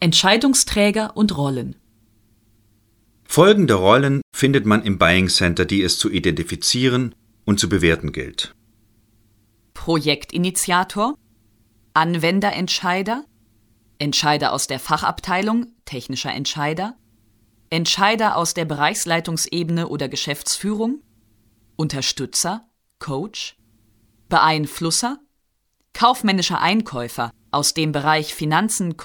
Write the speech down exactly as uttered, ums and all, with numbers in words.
Entscheidungsträger und Rollen. Folgende Rollen findet man im Buying Center, die es zu identifizieren und zu bewerten gilt: Projektinitiator, Anwenderentscheider, Entscheider aus der Fachabteilung, technischer Entscheider, Entscheider aus der Bereichsleitungsebene oder Geschäftsführung, Unterstützer, Coach, Beeinflusser, kaufmännischer Einkäufer aus dem Bereich Finanzen,